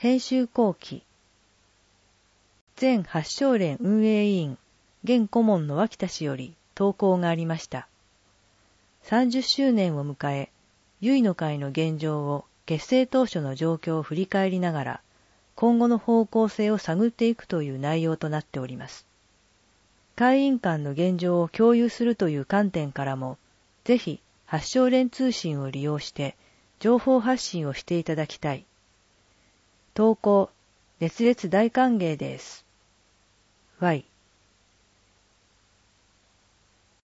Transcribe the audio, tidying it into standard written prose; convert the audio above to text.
編集後期。前八正連運営委員、現顧問の脇田氏より投稿がありました。30周年を迎え、結の会の現状を結成当初の状況を振り返りながら、今後の方向性を探っていくという内容となっております。会員間の現状を共有するという観点からも、ぜひ八正連通信を利用して情報発信をしていただきたい。投稿、熱烈大歓迎です。Y